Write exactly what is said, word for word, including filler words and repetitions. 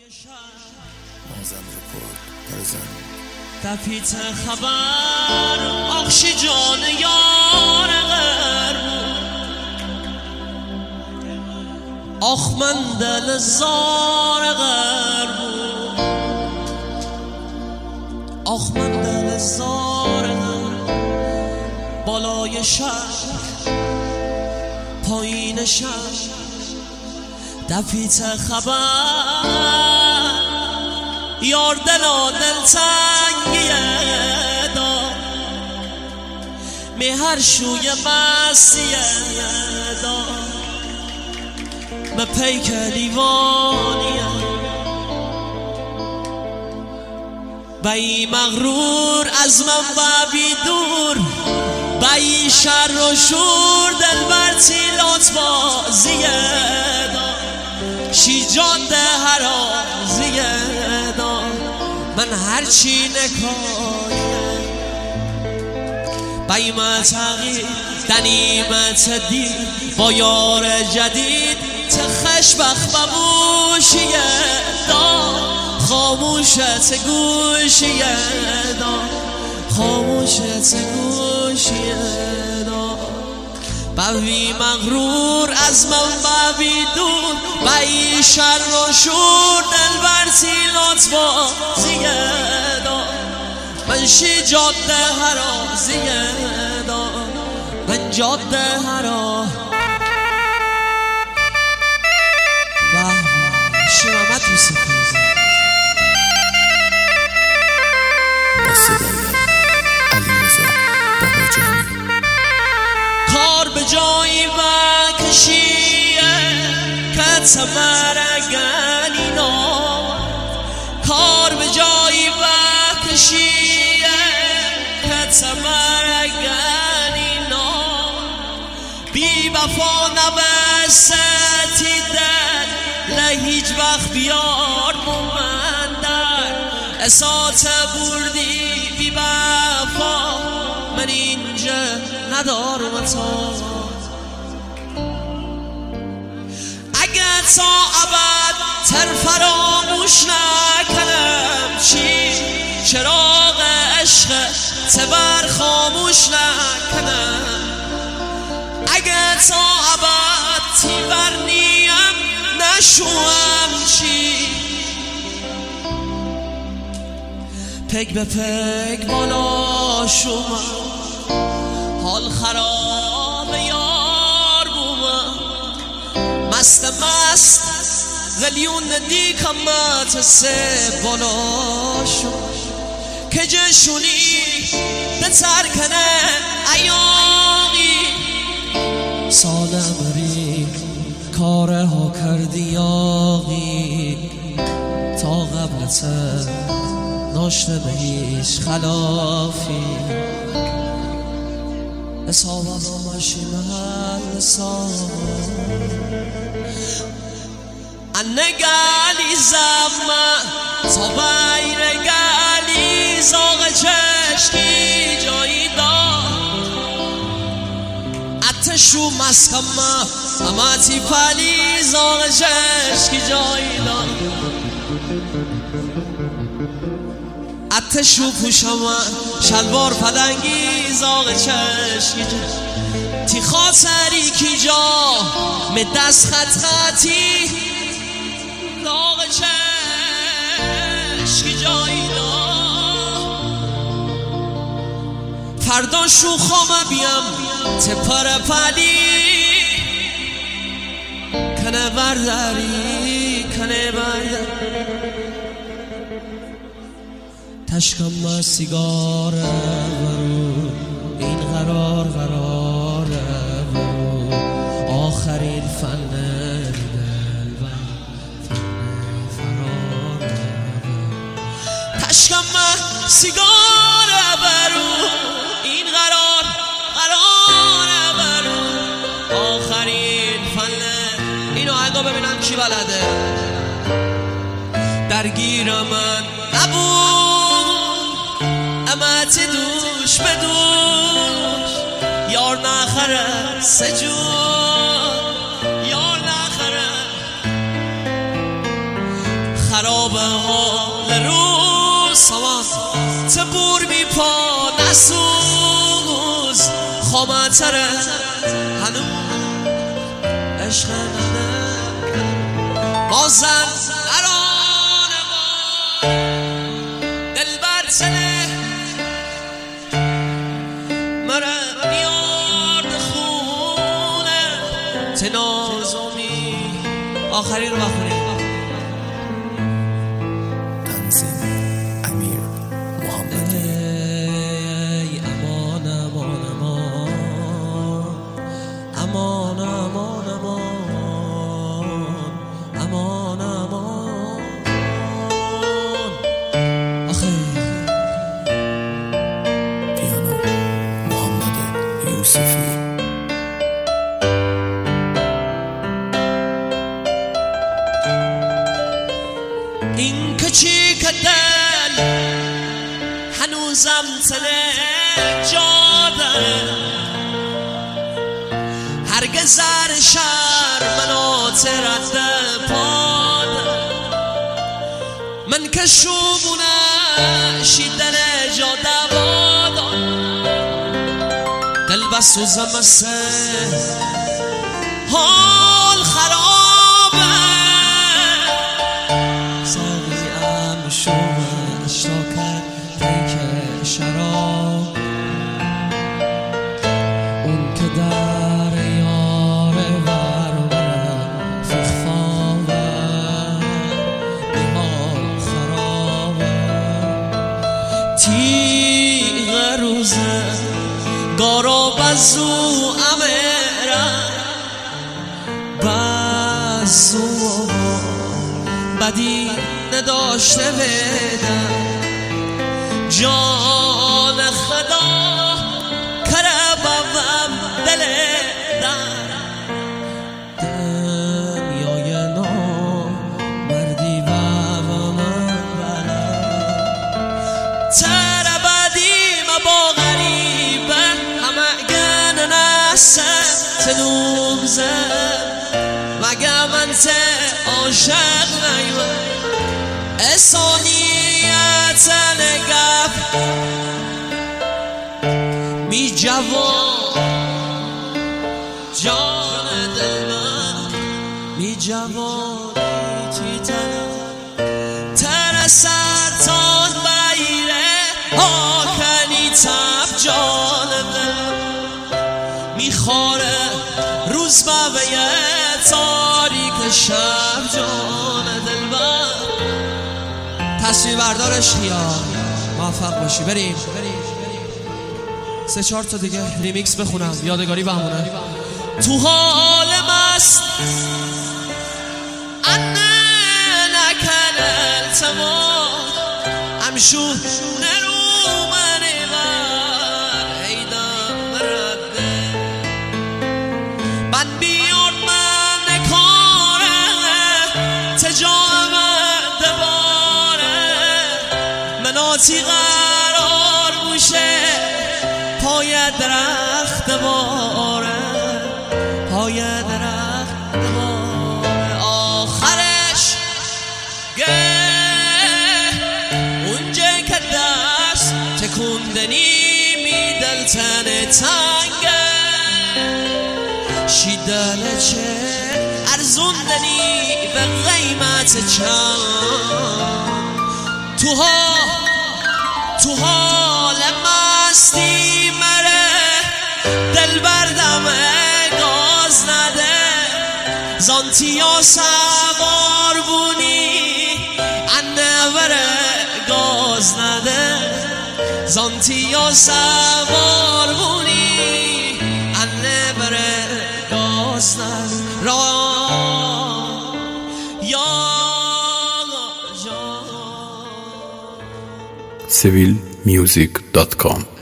مازن رکورد پرزن تپیت خبر آخشی جان یار غرب آخ من دل زار غرب آخ من دل زار غرب بالای شهر پایین شهر تپیت خبر یار دلا دل تنگیه دا می هر شوی مسیه دا به پیک لیوانیه بایی مغرور از من ببی دور بایی شر و شور دل برتی لات بازیه دا شی جاده هر آزیه دا من هرچی نکایه بایمه تغییر دنیمت دید با یار جدید تخش بخ ببوشیه دا خاموشت گوشیه دا خاموشت گوشیه دا بوی مغرور از من ببی دور بایی شر و شور دل برتی لات بازیه دا من شی جاده هرازیه دا من جاده هرا بح شمامت روسی کنزه با صدای علی رضا باباجانی کار به جایی بکشیه که تمرگنی نامد کار به جایی بکشیه که تمرگنی نامد بی وفا نبستی دل لهیج وقت بیار مومندر اسات بردی بی وفا من اینجا ندارم تا اگه تا ابد تر فراموش نکنم چی چراغ عشق تبر خاموش نکنم اگه تا ابد تیبر نیم نشوم چی پک به پک بالا شوم حال خراب یار بومم مست مست غلیون دیکمت سه بالا شوم که جشونی به ترکنه ایاقی ساده بری کاره ها کردی آقی تا قبلت ناشته به هیچ خلافی اصابه با ماشین هر اصابه انه گلی زمه تا بیر گلی زاغ چشکی جایی داد اتشو مسکمه اما تی پلی زاغ چشکی جایی داد اتشو پوشم شلوار پلنگی زاغ چشکی تی خاطری کی جا می دست خط خطی زاغ چشکی جایی دا فردا شو خامه بیم تپر پلی کنه برداری کنه برداری تشکم ما سیگار برو این قرار قرار برو آخرین فن دل و فن فرار برو تشکم ما سیگار برو این قرار قرار برو آخرین فن اینو اگه ببینم کی بلده درگیر من نبود امت دوش به دوش یار نخره سجون یار نخره خراب حال روز سوان تبور می پا نسوز خامتره هنو عشق منه بازم نرانه ما دل بر سنه مره میارد خونه تنازمی آخری رو بخونیم. تنظیم امیر محمدی. ای امان امان امان امان امان امان امان امان آخه پیانو محمد یوسفی. این که چی که دل هنوزم تنه جاده هرگز زر شر منو ترده پاده من که شوبونه شیدن جاده بادا دل بسوزم مثل حال خرابه ساقیم شوم اشتاکت دیک شراب اون که در یاره ورورم فیخفاوه بیحال خرابه تیغ روزه گارا بزو امیرم بزو بدی نداشته بدم جان خدا کربم دل در دنیای نو مردی و من بلد تر بدی با غریبه همه گن نسه تنوزه مگه من ته عاشق نیوه اسانیت نگف می جوان جان دل من می جوانی تی تنه ترسرتان بیره آکنی تب جان دل می خواره روز بویه تاریک شب جان دل من تصویر بردارش یا موفق باشی. بریم سه چهار تا دیگه ریمیکس بخونم یادگاری بمونه. تو حال مست انه نکن التماس امشو نرو منی بر ایدم رده من بیار من نکاره تجام دباره مناتی قرار بوشه پای درخت باره پای درخت باره آخرش گه اونجا که دست تکوندنی می دلتن تنگه شیدنه چه ارزوندنی به قیمت چند توها تو حال مستی مره دل بردم گاز نده زانتیا سوار بونی انه بره گاز نده زانتیا سوار بونی انه بره گاز نده را یا سویل میوزیک دات کام